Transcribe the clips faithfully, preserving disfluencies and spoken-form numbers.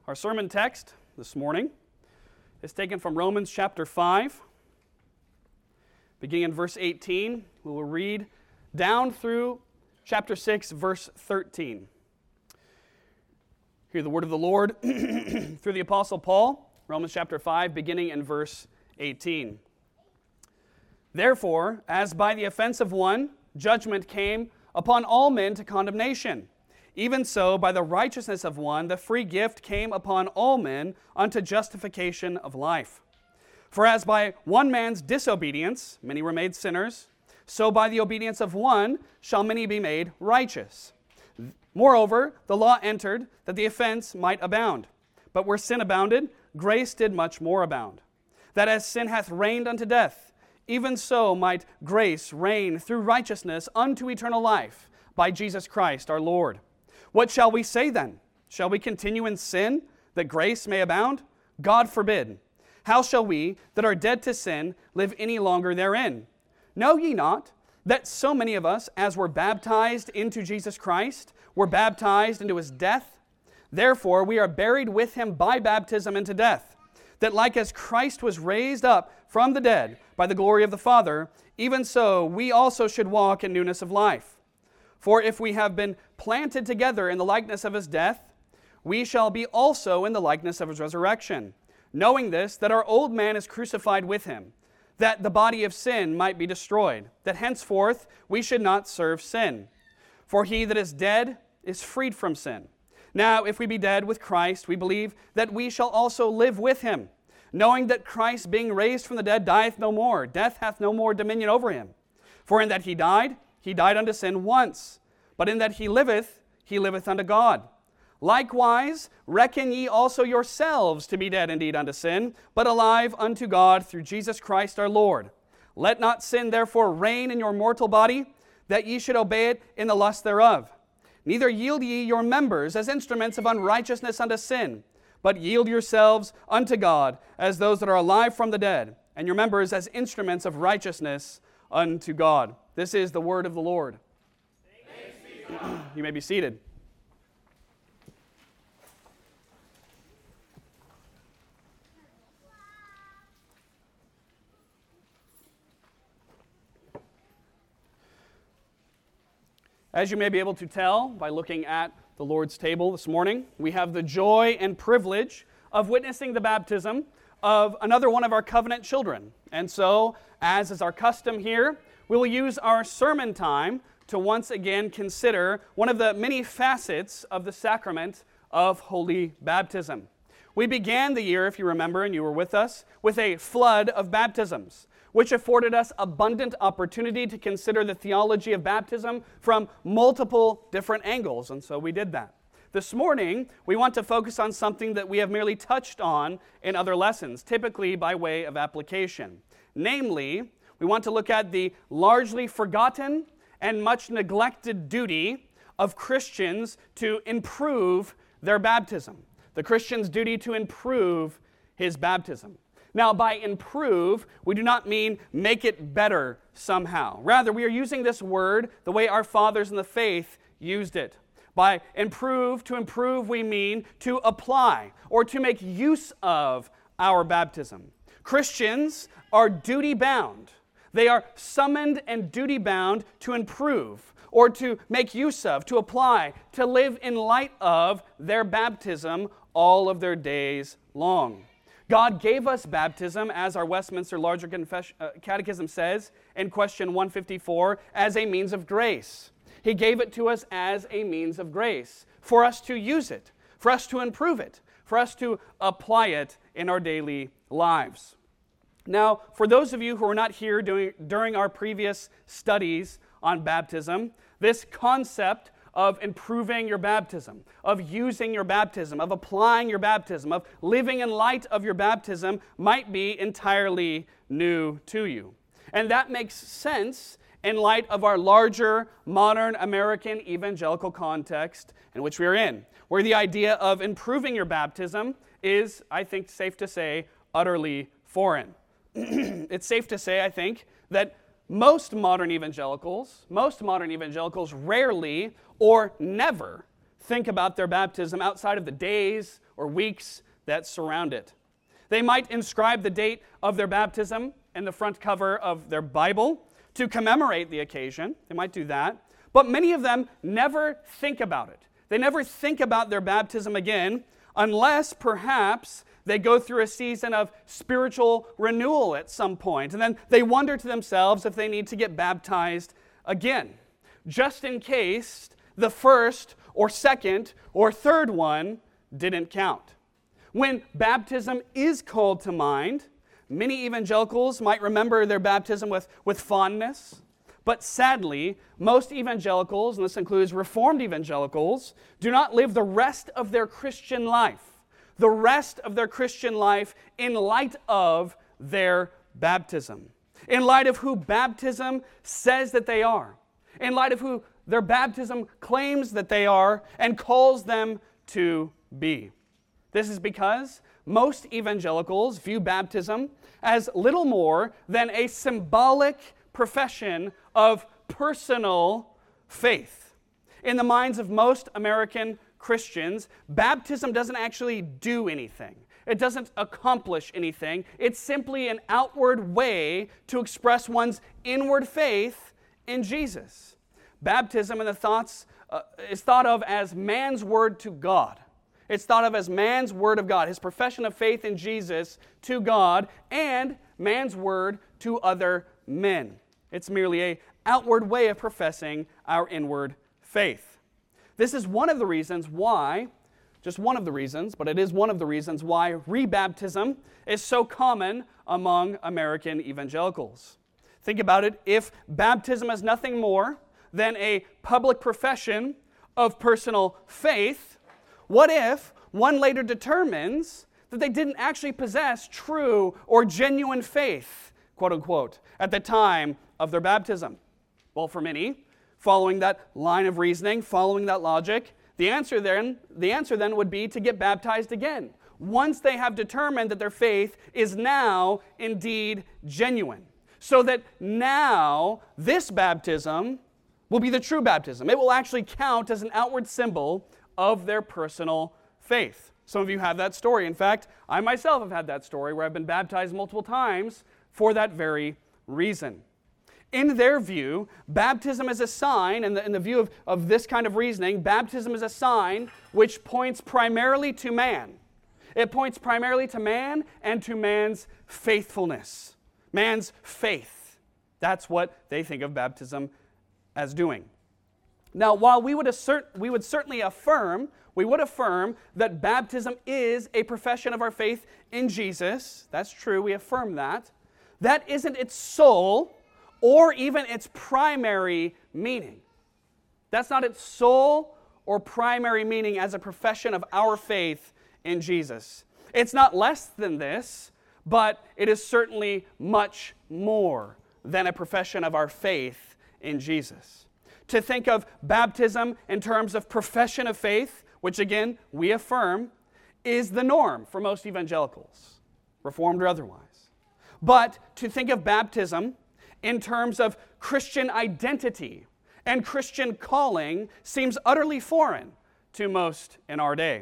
Our sermon text this morning is taken from Romans chapter five, beginning in verse eighteen. We will read down through chapter six, verse thirteen. Hear the word of the Lord through the Apostle Paul, Romans chapter five, beginning in verse eighteen. Therefore, as by the offense of one, judgment came upon all men to condemnation, even so, by the righteousness of one, the free gift came upon all men unto justification of life. For as by one man's disobedience many were made sinners, so by the obedience of one shall many be made righteous. Moreover, the law entered that the offense might abound. But where sin abounded, grace did much more abound. That as sin hath reigned unto death, even so might grace reign through righteousness unto eternal life by Jesus Christ our Lord. What shall we say then? Shall we continue in sin, that grace may abound? God forbid. How shall we, that are dead to sin, live any longer therein? Know ye not that so many of us, as were baptized into Jesus Christ, were baptized into his death? Therefore we are buried with him by baptism into death, that like as Christ was raised up from the dead by the glory of the Father, even so we also should walk in newness of life. For if we have been planted together in the likeness of his death, we shall be also in the likeness of his resurrection. Knowing this, that our old man is crucified with him, that the body of sin might be destroyed, that henceforth we should not serve sin. For he that is dead is freed from sin. Now, if we be dead with Christ, we believe that we shall also live with him, knowing that Christ, being raised from the dead, dieth no more. Death hath no more dominion over him. For in that he died, he died unto sin once, but in that he liveth, he liveth unto God. Likewise, reckon ye also yourselves to be dead indeed unto sin, but alive unto God through Jesus Christ our Lord. Let not sin therefore reign in your mortal body, that ye should obey it in the lust thereof. Neither yield ye your members as instruments of unrighteousness unto sin, but yield yourselves unto God as those that are alive from the dead, and your members as instruments of righteousness unto God. This is the word of the Lord. You may be seated. As you may be able to tell by looking at the Lord's table this morning, we have the joy and privilege of witnessing the baptism of another one of our covenant children. And so, as is our custom here, we will use our sermon time to once again consider one of the many facets of the sacrament of holy baptism. We began the year, if you remember and you were with us, with a flood of baptisms, which afforded us abundant opportunity to consider the theology of baptism from multiple different angles, and so we did that. This morning, we want to focus on something that we have merely touched on in other lessons, typically by way of application. Namely, we want to look at the largely forgotten and much neglected duty of Christians to improve their baptism. The Christian's duty to improve his baptism. Now, by improve, we do not mean make it better somehow. Rather, we are using this word the way our fathers in the faith used it. By improve, to improve, we mean to apply or to make use of our baptism. Christians are duty-bound. They are summoned and duty-bound to improve or to make use of, to apply, to live in light of their baptism all of their days long. God gave us baptism, as our Westminster Larger Confess- uh, Catechism says in question one fifty-four, as a means of grace. He gave it to us as a means of grace, for us to use it, for us to improve it, for us to apply it in our daily lives. Now, for those of you who were not here during, during our previous studies on baptism, this concept of improving your baptism, of using your baptism, of applying your baptism, of living in light of your baptism might be entirely new to you. And that makes sense in light of our larger modern American evangelical context in which we are in, where the idea of improving your baptism is, I think, safe to say, utterly foreign. It's safe to say, I think, that most modern evangelicals, most modern evangelicals rarely or never think about their baptism outside of the days or weeks that surround it. They might inscribe the date of their baptism in the front cover of their Bible to commemorate the occasion. They might do that. But many of them never think about it. They never think about their baptism again unless perhaps they go through a season of spiritual renewal at some point. And then they wonder to themselves if they need to get baptized again, just in case the first or second or third one didn't count. When baptism is called to mind, many evangelicals might remember their baptism with, with fondness. But sadly, most evangelicals, and this includes Reformed evangelicals, do not live the rest of their Christian life, the rest of their Christian life in light of their baptism, in light of who baptism says that they are, in light of who their baptism claims that they are and calls them to be. This is because most evangelicals view baptism as little more than a symbolic profession of personal faith. In the minds of most American Christians, baptism doesn't actually do anything. It doesn't accomplish anything. It's simply an outward way to express one's inward faith in Jesus. Baptism in the thoughts uh, is thought of as man's word to God. It's thought of as man's word of God, his profession of faith in Jesus to God, and man's word to other men. It's merely an outward way of professing our inward faith. This is one of the reasons why, just one of the reasons, but it is one of the reasons why rebaptism is so common among American evangelicals. Think about it. If baptism is nothing more than a public profession of personal faith, what if one later determines that they didn't actually possess true or genuine faith, quote unquote, at the time of their baptism? Well, for many, following that line of reasoning, following that logic, the answer then, the answer then would be to get baptized again, once they have determined that their faith is now indeed genuine. So that now this baptism will be the true baptism. It will actually count as an outward symbol of their personal faith. Some of you have that story. In fact, I myself have had that story where I've been baptized multiple times for that very reason. In their view, baptism is a sign, in the, in the view of, of this kind of reasoning, baptism is a sign which points primarily to man. It points primarily to man and to man's faithfulness, man's faith. That's what they think of baptism as doing. Now, while we would assert, we would certainly affirm, we would affirm that baptism is a profession of our faith in Jesus. That's true, we affirm that. That isn't its sole or even its primary meaning. That's not its sole or primary meaning as a profession of our faith in Jesus. It's not less than this, but it is certainly much more than a profession of our faith in Jesus. To think of baptism in terms of profession of faith, which again, we affirm, is the norm for most evangelicals, Reformed or otherwise. But to think of baptism in terms of Christian identity and Christian calling seems utterly foreign to most in our day.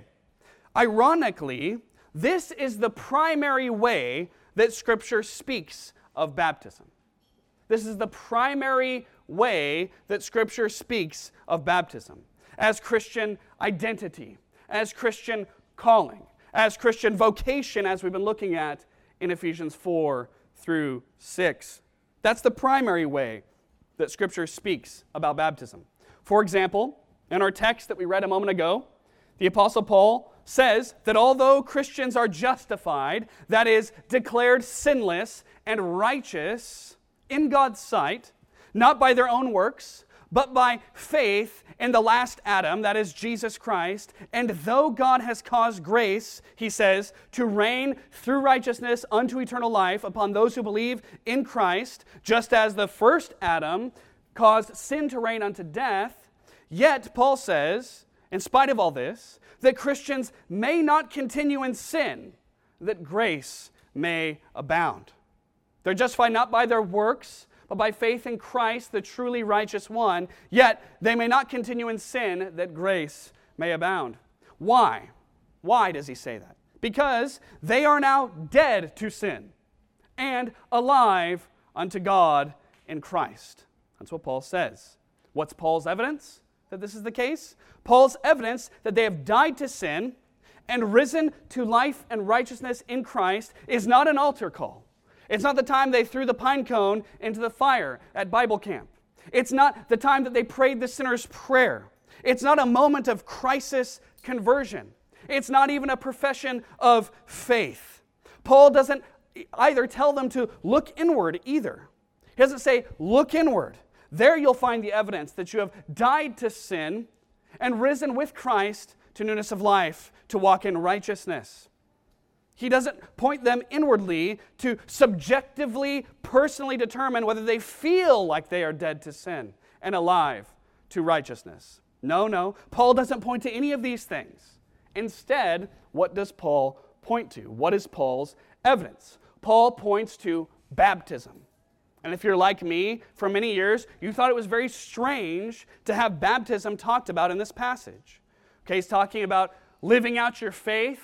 Ironically, this is the primary way that Scripture speaks of baptism. This is the primary way that Scripture speaks of baptism as Christian identity, as Christian calling, as Christian vocation, as we've been looking at in Ephesians four through six. That's the primary way that Scripture speaks about baptism. For example, in our text that we read a moment ago, the Apostle Paul says that although Christians are justified, that is, declared sinless and righteous in God's sight, not by their own works, but by faith in the last Adam, that is Jesus Christ. And though God has caused grace, he says, to reign through righteousness unto eternal life upon those who believe in Christ, just as the first Adam caused sin to reign unto death, yet, Paul says, in spite of all this, that Christians may not continue in sin, that grace may abound. They're justified not by their works, but by faith in Christ, the truly righteous one, yet they may not continue in sin, that grace may abound. Why? Why does he say that? Because they are now dead to sin and alive unto God in Christ. That's what Paul says. What's Paul's evidence that this is the case? Paul's evidence that they have died to sin and risen to life and righteousness in Christ is not an altar call. It's not the time they threw the pine cone into the fire at Bible camp. It's not the time that they prayed the sinner's prayer. It's not a moment of crisis conversion. It's not even a profession of faith. Paul doesn't either tell them to look inward either. He doesn't say, look inward. There you'll find the evidence that you have died to sin and risen with Christ to newness of life, to walk in righteousness. He doesn't point them inwardly to subjectively, personally determine whether they feel like they are dead to sin and alive to righteousness. No, no. Paul doesn't point to any of these things. Instead, what does Paul point to? What is Paul's evidence? Paul points to baptism. And if you're like me, for many years, you thought it was very strange to have baptism talked about in this passage. Okay, he's talking about living out your faith.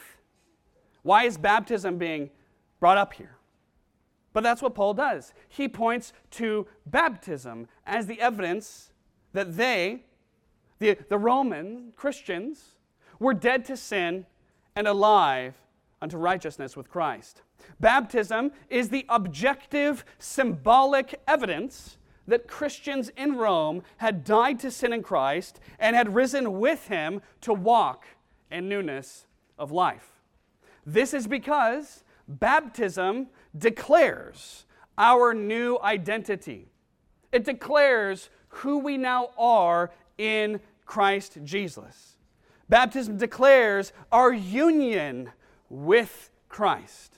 Why is baptism being brought up here? But that's what Paul does. He points to baptism as the evidence that they, the, the Roman Christians, were dead to sin and alive unto righteousness with Christ. Baptism is the objective, symbolic evidence that Christians in Rome had died to sin in Christ and had risen with Him to walk in newness of life. This is because baptism declares our new identity. It declares who we now are in Christ Jesus. Baptism declares our union with Christ.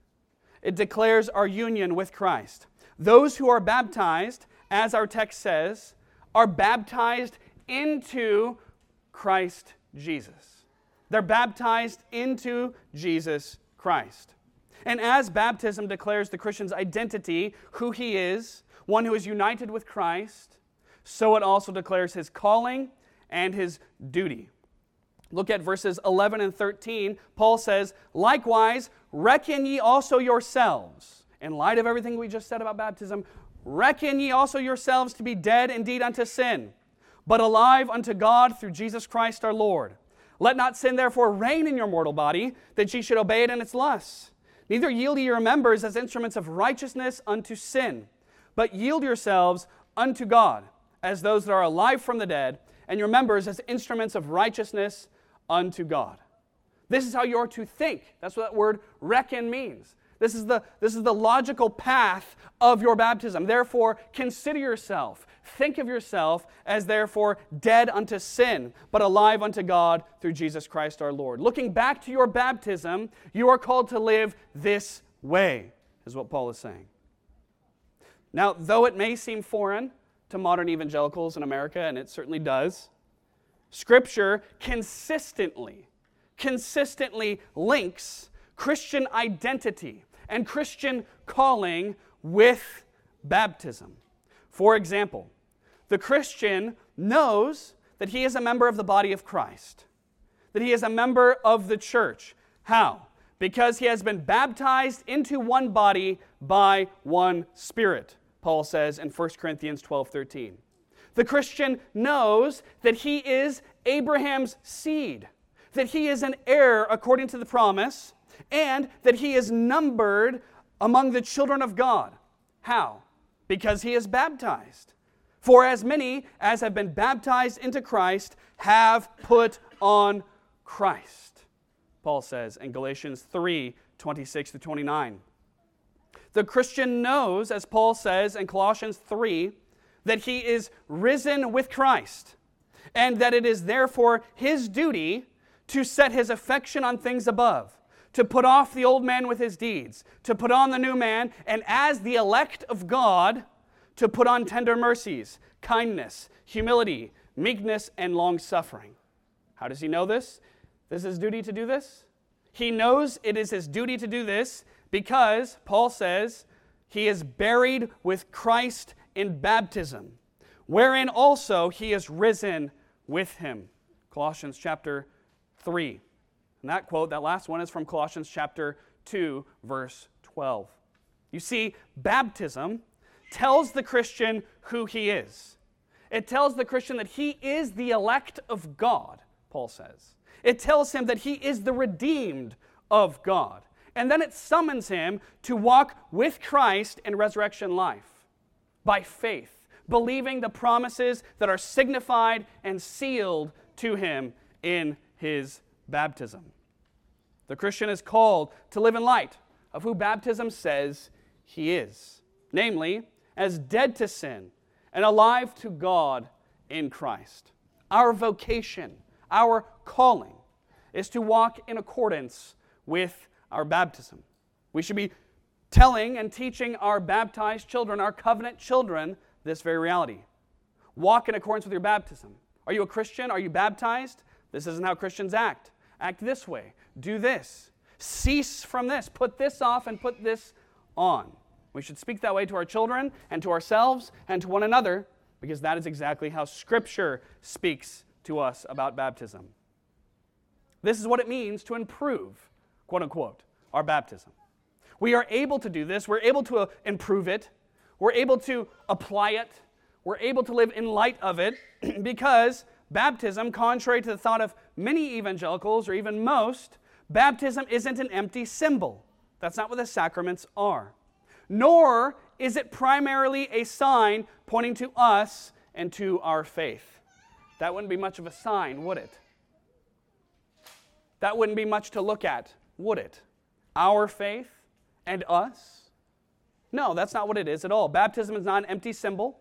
It declares our union with Christ. Those who are baptized, as our text says, are baptized into Christ Jesus. They're baptized into Jesus Christ. And as baptism declares the Christian's identity, who he is, one who is united with Christ, so it also declares his calling and his duty. Look at verses eleven and thirteen. Paul says, likewise, reckon ye also yourselves, in light of everything we just said about baptism, reckon ye also yourselves to be dead indeed unto sin, but alive unto God through Jesus Christ our Lord. Let not sin therefore reign in your mortal body, that ye should obey it in its lusts. Neither yield ye your members as instruments of righteousness unto sin, but yield yourselves unto God, as those that are alive from the dead, and your members as instruments of righteousness unto God. This is how you are to think. That's what that word reckon means. This is the, this is the logical path of your baptism. Therefore, consider yourself, think of yourself as therefore dead unto sin, but alive unto God through Jesus Christ our Lord. Looking back to your baptism, you are called to live this way, is what Paul is saying. Now, though it may seem foreign to modern evangelicals in America, and it certainly does, Scripture consistently, consistently links Christian identity and Christian calling with baptism. For example, the Christian knows that he is a member of the body of Christ, that he is a member of the church. How? Because he has been baptized into one body by one Spirit, Paul says in First Corinthians twelve thirteen. The Christian knows that he is Abraham's seed, that he is an heir according to the promise, and that he is numbered among the children of God. How? Because he is baptized. For as many as have been baptized into Christ have put on Christ, Paul says in Galatians three twenty-six to twenty-nine. The Christian knows, as Paul says in Colossians three, that he is risen with Christ, and that it is therefore his duty to set his affection on things above, to put off the old man with his deeds, to put on the new man, and as the elect of God, to put on tender mercies, kindness, humility, meekness, and long-suffering. How does he know this? This is his duty to do this? He knows it is his duty to do this because, Paul says, he is buried with Christ in baptism, wherein also he is risen with him. Colossians chapter three. And that quote, that last one, is from Colossians chapter two, verse twelve. You see, baptism tells the Christian who he is. It tells the Christian that he is the elect of God, Paul says. It tells him that he is the redeemed of God. And then it summons him to walk with Christ in resurrection life by faith, believing the promises that are signified and sealed to him in his baptism. The Christian is called to live in light of who baptism says he is, namely, as dead to sin and alive to God in Christ. Our vocation, our calling, is to walk in accordance with our baptism. We should be telling and teaching our baptized children, our covenant children, this very reality. Walk in accordance with your baptism. Are you a Christian? Are you baptized? This isn't how Christians act. Act this way. Do this. Cease from this. Put this off and put this on. We should speak that way to our children and to ourselves and to one another, because that is exactly how Scripture speaks to us about baptism. This is what it means to improve, quote unquote, our baptism. We are able to do this. We're able to improve it. We're able to apply it. We're able to live in light of it because baptism, contrary to the thought of many evangelicals or even most, baptism isn't an empty symbol. That's not what the sacraments are. Nor is it primarily a sign pointing to us and to our faith. That wouldn't be much of a sign, would it? That wouldn't be much to look at, would it? Our faith and us? No, that's not what it is at all. Baptism is not an empty symbol.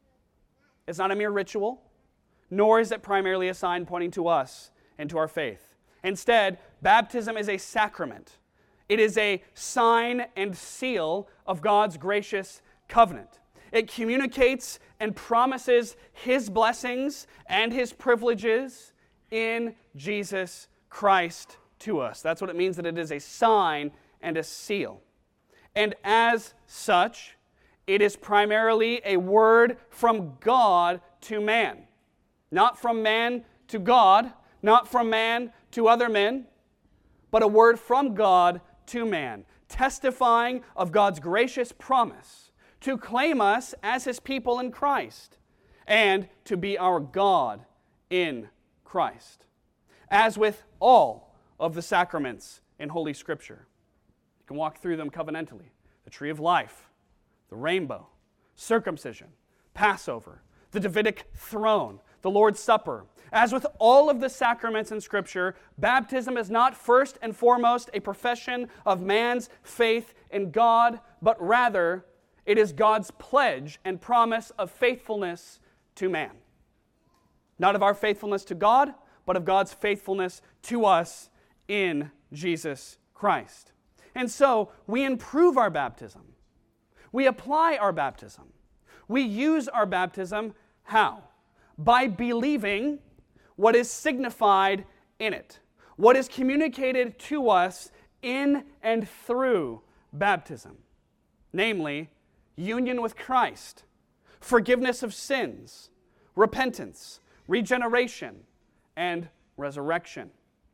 It's not a mere ritual. Nor is it primarily a sign pointing to us and to our faith. Instead, baptism is a sacrament. It is a sign and seal of God's gracious covenant. It communicates and promises His blessings and His privileges in Jesus Christ to us. That's what it means that it is a sign and a seal. And as such, it is primarily a word from God to man. Not from man to God, not from man to other men, but a word from God to man, testifying of God's gracious promise to claim us as His people in Christ and to be our God in Christ. As with all of the sacraments in Holy Scripture, you can walk through them covenantally. The tree of life, the rainbow, circumcision, Passover, the Davidic throne, the Lord's Supper. As with all of the sacraments in Scripture, baptism is not first and foremost a profession of man's faith in God, but rather it is God's pledge and promise of faithfulness to man. Not of our faithfulness to God, but of God's faithfulness to us in Jesus Christ. And so, we improve our baptism. We apply our baptism. We use our baptism how? By believing what is signified in it, what is communicated to us in and through baptism, namely, union with Christ, forgiveness of sins, repentance, regeneration, and resurrection.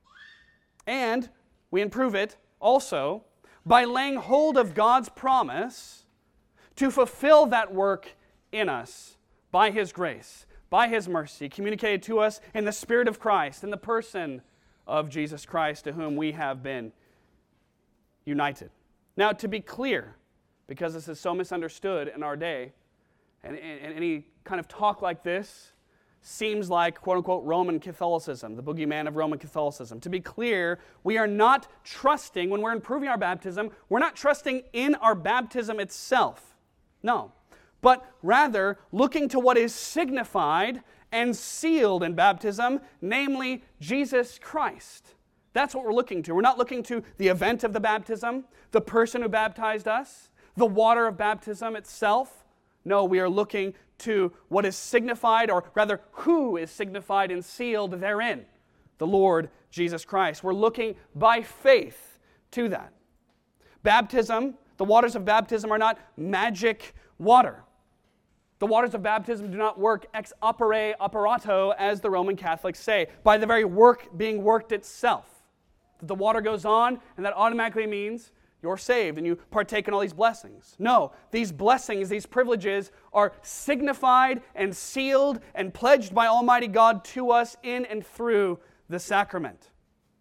And we improve it also by laying hold of God's promise to fulfill that work in us by His grace, by His mercy, communicated to us in the Spirit of Christ, in the person of Jesus Christ, to whom we have been united. Now, to be clear, because this is so misunderstood in our day, and, and any kind of talk like this seems like, quote-unquote, Roman Catholicism, the boogeyman of Roman Catholicism. To be clear, we are not trusting, when we're improving our baptism, we're not trusting in our baptism itself. No. But rather, looking to what is signified and sealed in baptism, namely Jesus Christ. That's what we're looking to. We're not looking to the event of the baptism, the person who baptized us, the water of baptism itself. No, we are looking to what is signified, or rather, who is signified and sealed therein, the Lord Jesus Christ. We're looking by faith to that. Baptism, the waters of baptism are not magic water. The waters of baptism do not work ex opere operato, as the Roman Catholics say, by the very work being worked itself. That the water goes on, and that automatically means you're saved and you partake in all these blessings. No, these blessings, these privileges are signified and sealed and pledged by Almighty God to us in and through the sacrament.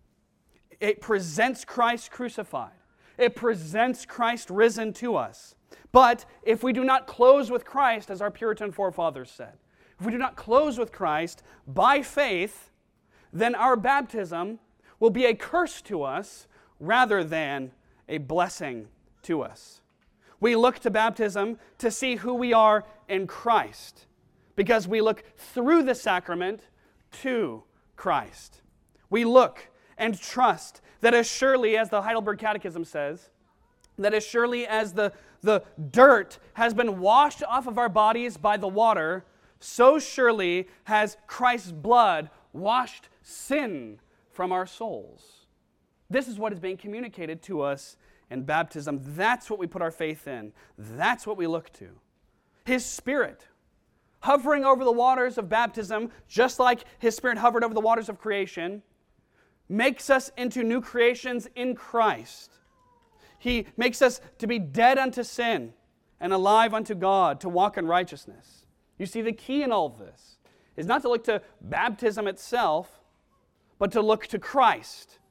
It presents Christ crucified. It presents Christ risen to us. But if we do not close with Christ, as our Puritan forefathers said, if we do not close with Christ by faith, then our baptism will be a curse to us rather than a blessing to us. We look to baptism to see who we are in Christ, because we look through the sacrament to Christ. We look and trust that as surely as the Heidelberg Catechism says, that as surely as the, the dirt has been washed off of our bodies by the water, so surely has Christ's blood washed sin from our souls. This is what is being communicated to us in baptism. That's what we put our faith in. That's what we look to. His Spirit, hovering over the waters of baptism, just like His Spirit hovered over the waters of creation, makes us into new creations in Christ. He makes us to be dead unto sin and alive unto God, to walk in righteousness. You see, the key in all of this is not to look to baptism itself, but to look to Christ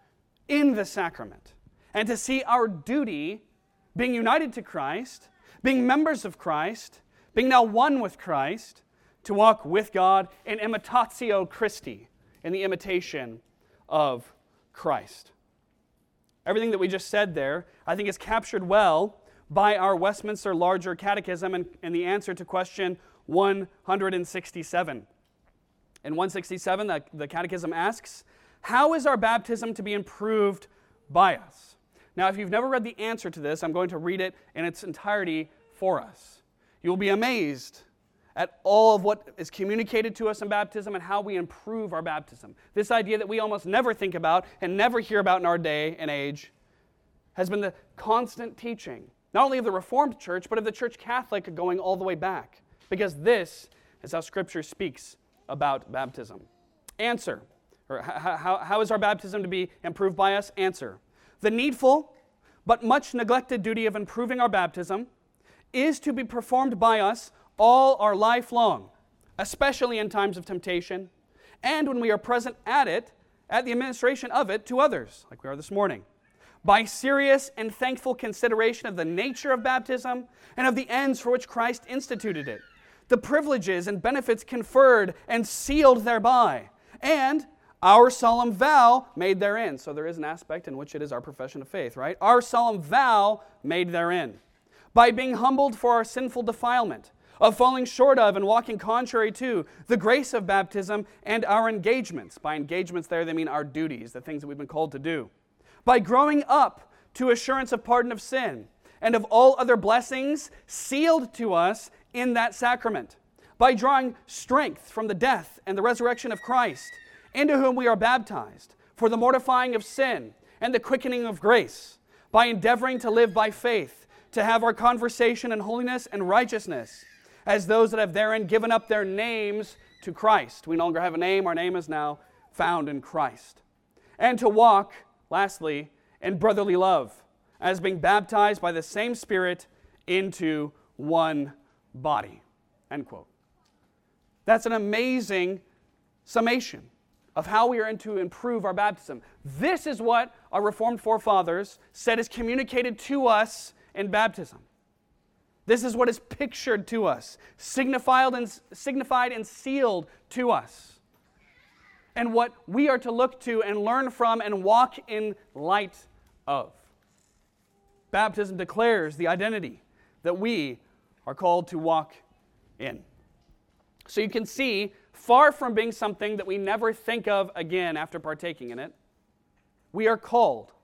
in the sacrament, and to see our duty, being united to Christ, being members of Christ, being now one with Christ, to walk with God in imitatio Christi, in the imitation of Christ. Everything that we just said there, I think, is captured well by our Westminster Larger Catechism and, and the answer to question one hundred sixty-seven. In one sixty-seven, the, the Catechism asks, how is our baptism to be improved by us? Now, if you've never read the answer to this, I'm going to read it in its entirety for us. You'll be amazed at all of what is communicated to us in baptism and how we improve our baptism. This idea that we almost never think about and never hear about in our day and age has been the constant teaching, not only of the Reformed Church, but of the Church Catholic going all the way back, because this is how Scripture speaks about baptism. Answer, or how, how is our baptism to be improved by us? Answer, the needful but much neglected duty of improving our baptism is to be performed by us all our life long, especially in times of temptation, and when we are present at it, at the administration of it to others, like we are this morning, by serious and thankful consideration of the nature of baptism and of the ends for which Christ instituted it, the privileges and benefits conferred and sealed thereby, and our solemn vow made therein. So there is an aspect in which it is our profession of faith, right? Our solemn vow made therein. By being humbled for our sinful defilement, of falling short of and walking contrary to the grace of baptism and our engagements. By engagements there, they mean our duties, the things that we've been called to do. By growing up to assurance of pardon of sin and of all other blessings sealed to us in that sacrament. By drawing strength from the death and the resurrection of Christ, into whom we are baptized, for the mortifying of sin and the quickening of grace. By endeavoring to live by faith, to have our conversation in holiness and righteousness, as those that have therein given up their names to Christ. We no longer have a name, our name is now found in Christ. And to walk, lastly, in brotherly love, as being baptized by the same Spirit into one body. End quote. That's an amazing summation of how we are to improve our baptism. This is what our Reformed forefathers said is communicated to us in baptism. This is what is pictured to us, signified and, signified and sealed to us, and what we are to look to and learn from and walk in light of. Baptism declares the identity that we are called to walk in. So you can see, far from being something that we never think of again after partaking in it, we are called,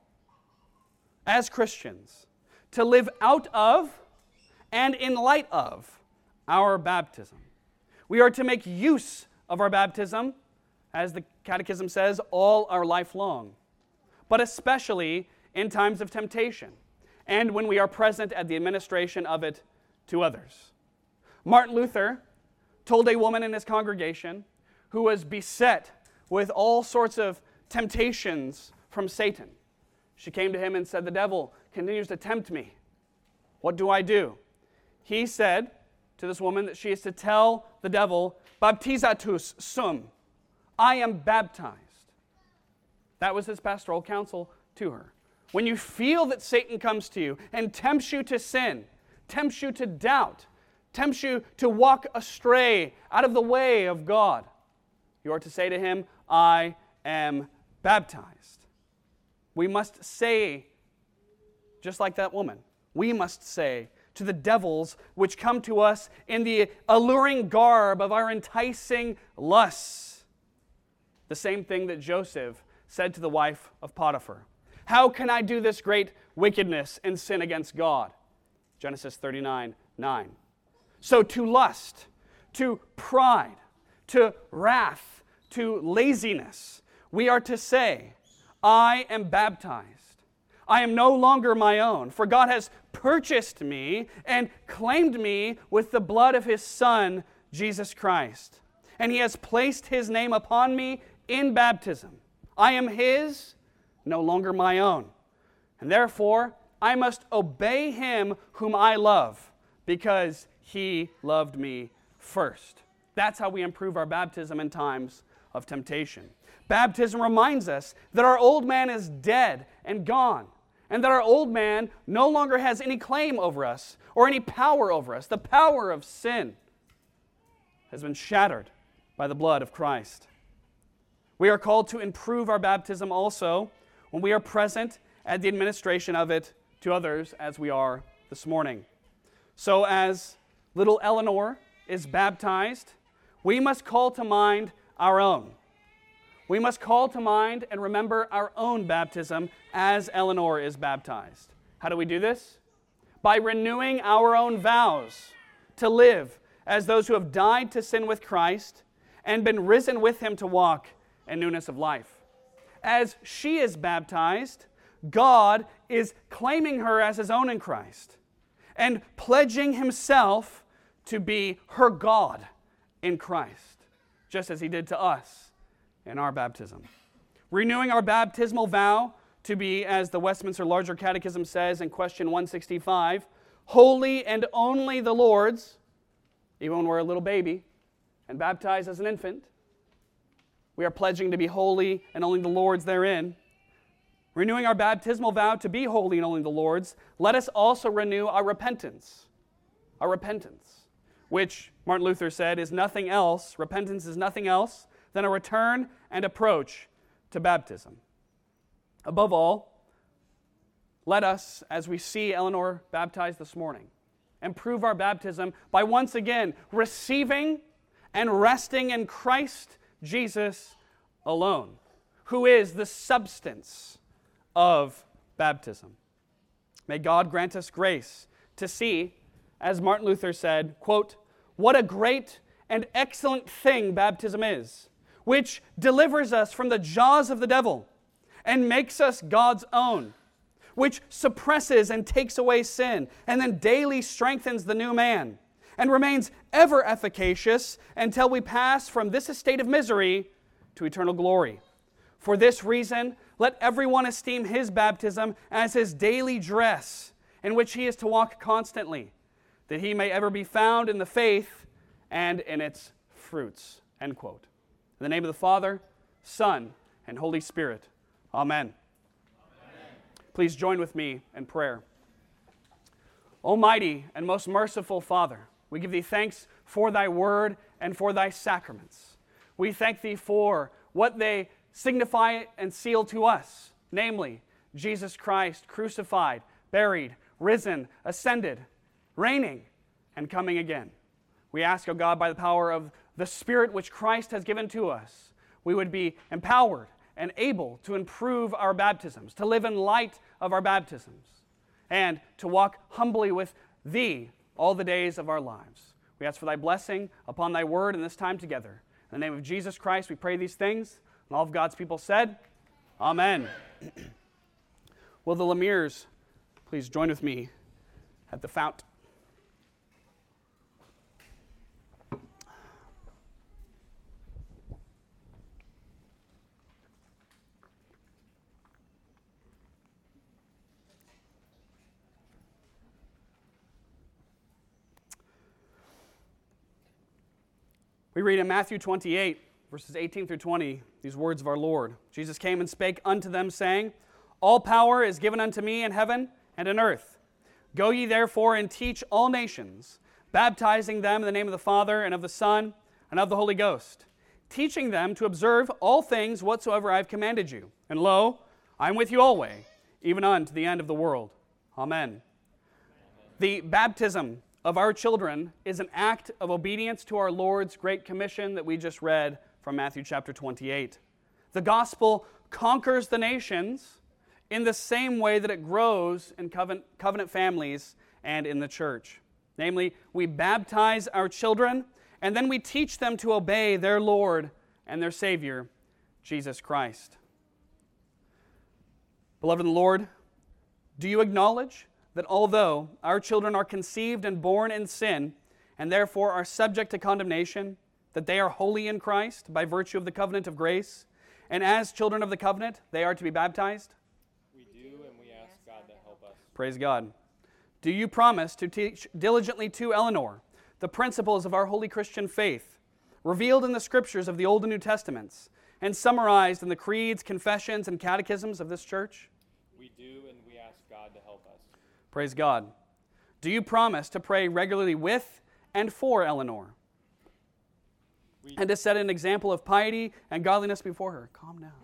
as Christians, to live out of and in light of our baptism. We are to make use of our baptism, as the Catechism says, all our life long, but especially in times of temptation and when we are present at the administration of it to others. Martin Luther told a woman in his congregation who was beset with all sorts of temptations from Satan. She came to him and said, "The devil continues to tempt me. What do I do?" He said to this woman that she is to tell the devil, "Baptizatus sum," I am baptized. That was his pastoral counsel to her. When you feel that Satan comes to you and tempts you to sin, tempts you to doubt, tempts you to walk astray out of the way of God, you are to say to him, "I am baptized." We must say, just like that woman, we must say to the devils which come to us in the alluring garb of our enticing lusts, the same thing that Joseph said to the wife of Potiphar. "How can I do this great wickedness and sin against God?" Genesis thirty-nine nine. So to lust, to pride, to wrath, to laziness, we are to say, "I am baptized. I am no longer my own, for God has purchased me and claimed me with the blood of His Son, Jesus Christ. And He has placed His name upon me in baptism. I am His, no longer my own. And therefore, I must obey Him whom I love, because He loved me first." That's how we improve our baptism in times of temptation. Baptism reminds us that our old man is dead and gone, and that our old man no longer has any claim over us or any power over us. The power of sin has been shattered by the blood of Christ. We are called to improve our baptism also when we are present at the administration of it to others, as we are this morning. So as little Eleanor is baptized, we must call to mind our own. We must call to mind and remember our own baptism as Eleanor is baptized. How do we do this? By renewing our own vows to live as those who have died to sin with Christ and been risen with Him to walk in newness of life. As she is baptized, God is claiming her as His own in Christ and pledging Himself to be her God in Christ, just as He did to us in our baptism. Renewing our baptismal vow to be, as the Westminster Larger Catechism says in question one sixty-five, "Holy and only the Lord's," even when we're a little baby and baptized as an infant, we are pledging to be holy and only the Lord's therein. Renewing our baptismal vow to be holy and only the Lord's, let us also renew our repentance. Our repentance, which Martin Luther said is nothing else, repentance is nothing else than a return and approach to baptism. Above all, let us, as we see Eleanor baptized this morning, improve our baptism by once again receiving and resting in Christ Jesus alone, who is the substance of baptism. May God grant us grace to see, as Martin Luther said, quote, "What a great and excellent thing baptism is, which delivers us from the jaws of the devil and makes us God's own, which suppresses and takes away sin and then daily strengthens the new man and remains ever efficacious until we pass from this estate of misery to eternal glory. For this reason, let everyone esteem his baptism as his daily dress, in which he is to walk constantly, that he may ever be found in the faith and in its fruits." End quote. In the name of the Father, Son, and Holy Spirit. Amen. Amen. Please join with me in prayer. Almighty and most merciful Father, we give Thee thanks for Thy word and for Thy sacraments. We thank Thee for what they signify and seal to us, namely, Jesus Christ crucified, buried, risen, ascended, reigning, and coming again. We ask, O God, by the power of the Spirit which Christ has given to us, we would be empowered and able to improve our baptisms, to live in light of our baptisms, and to walk humbly with Thee all the days of our lives. We ask for Thy blessing upon Thy word in this time together. In the name of Jesus Christ, we pray these things. And all of God's people said, Amen. Will the Lemire's please join with me at the fount? We read in Matthew twenty-eight, verses eighteen through twenty, these words of our Lord. Jesus came and spake unto them, saying, All power is given unto me in heaven and in earth. Go ye therefore and teach all nations, baptizing them in the name of the Father and of the Son and of the Holy Ghost, teaching them to observe all things whatsoever I have commanded you. And lo, I am with you always, even unto the end of the world. Amen. The baptism of our children is an act of obedience to our Lord's great commission that we just read from Matthew chapter twenty-eight. The gospel conquers the nations in the same way that it grows in covenant, covenant families and in the church. Namely, we baptize our children, and then we teach them to obey their Lord and their Savior, Jesus Christ. Beloved in the Lord, do you acknowledge that although our children are conceived and born in sin, and therefore are subject to condemnation, that they are holy in Christ by virtue of the covenant of grace, and as children of the covenant, they are to be baptized? We do, and we ask God to help us. Praise God. Do you promise to teach diligently to Eleanor the principles of our holy Christian faith, revealed in the Scriptures of the Old and New Testaments, and summarized in the creeds, confessions, and catechisms of this church? We do, and we ask God to help us. Praise God. Do you promise to pray regularly with and for Eleanor, We and to set an example of piety and godliness before her? Calm down.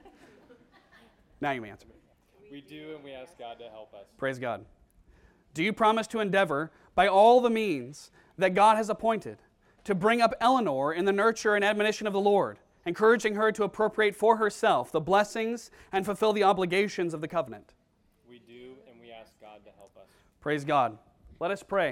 Now you may answer me. We do, and we ask God to help us. Praise God. Do you promise to endeavor by all the means that God has appointed to bring up Eleanor in the nurture and admonition of the Lord, encouraging her to appropriate for herself the blessings and fulfill the obligations of the covenant? We do, and we ask God to help us. Praise God. Let us pray.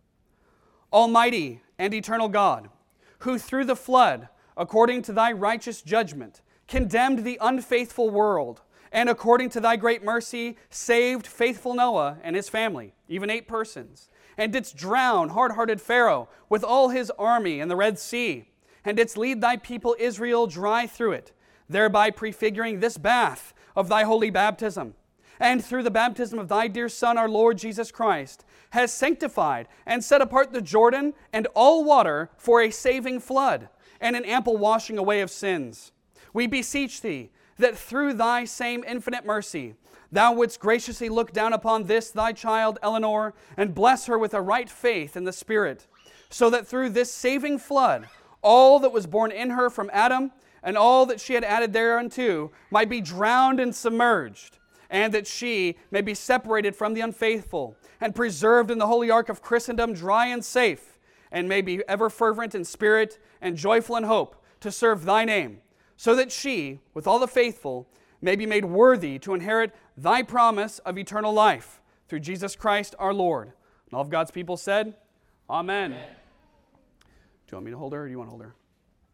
Almighty and eternal God, who through the flood, according to thy righteous judgment, condemned the unfaithful world, and according to thy great mercy, saved faithful Noah and his family, even eight persons, and didst drown hard-hearted Pharaoh with all his army in the Red Sea, and didst lead thy people Israel dry through it, thereby prefiguring this bath of thy holy baptism, and through the baptism of thy dear Son, our Lord Jesus Christ, has sanctified and set apart the Jordan and all water for a saving flood, and an ample washing away of sins. We beseech thee, that through thy same infinite mercy, thou wouldst graciously look down upon this thy child Eleanor, and bless her with a right faith in the Spirit, so that through this saving flood, all that was born in her from Adam, and all that she had added thereunto, might be drowned and submerged, and that she may be separated from the unfaithful, and preserved in the holy ark of Christendom dry and safe, and may be ever fervent in spirit and joyful in hope to serve thy name, so that she, with all the faithful, may be made worthy to inherit thy promise of eternal life through Jesus Christ our Lord. And all of God's people said, Amen. Amen. Do you want me to hold her, or do you want to hold her?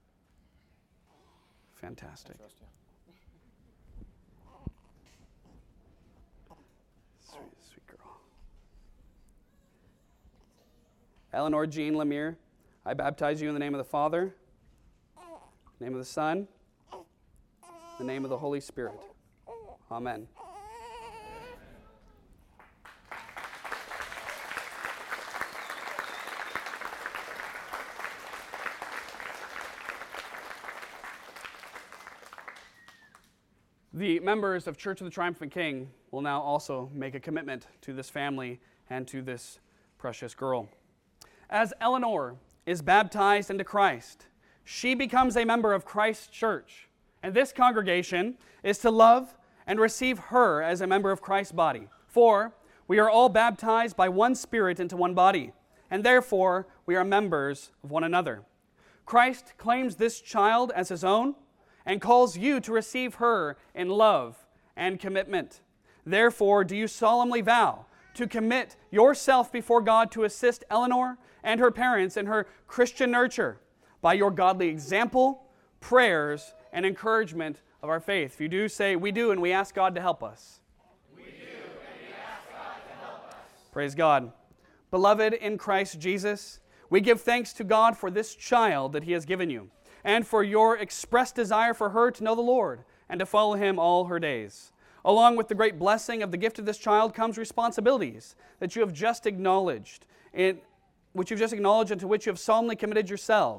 Fantastic. Sweet, sweet girl. Eleanor Jean Lemire, I baptize you in the name of the Father, the name of the Son, the name of the Holy Spirit. Amen. The members of Church of the Triumphant King will now also make a commitment to this family and to this precious girl. As Eleanor is baptized into Christ, she becomes a member of Christ's church. And this congregation is to love and receive her as a member of Christ's body. For we are all baptized by one Spirit into one body, and therefore we are members of one another. Christ claims this child as his own and calls you to receive her in love and commitment. Therefore, do you solemnly vow to commit yourself before God to assist Eleanor and her parents in her Christian nurture by your godly example, prayers, and encouragement of our faith? If you do, say, we do, and we ask God to help us. We do, and we ask God to help us. Praise God. Beloved in Christ Jesus, we give thanks to God for this child that he has given you, and for your expressed desire for her to know the Lord and to follow him all her days. Along with the great blessing of the gift of this child comes responsibilities that you have just acknowledged, in, which you've just acknowledged and to which you have solemnly committed yourselves.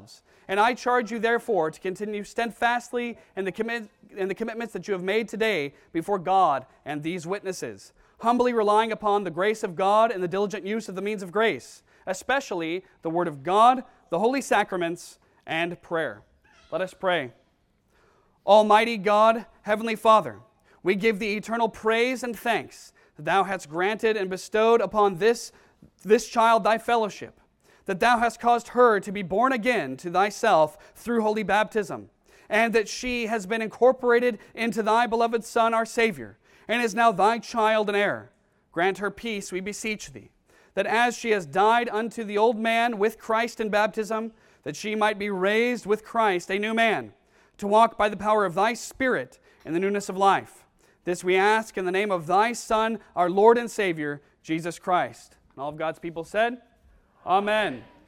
And I charge you, therefore, to continue steadfastly in the, commit, in the commitments that you have made today before God and these witnesses, humbly relying upon the grace of God and the diligent use of the means of grace, especially the Word of God, the holy sacraments, and prayer. Let us pray. Almighty God, Heavenly Father, we give Thee eternal praise and thanks that Thou hast granted and bestowed upon this, this child Thy fellowship, that Thou hast caused her to be born again to Thyself through holy baptism, and that she has been incorporated into Thy beloved Son, our Savior, and is now Thy child and heir. Grant her peace, we beseech Thee, that as she has died unto the old man with Christ in baptism, that she might be raised with Christ a new man, to walk by the power of Thy Spirit in the newness of life. This we ask in the name of Thy Son, our Lord and Savior, Jesus Christ. And all of God's people said, Amen.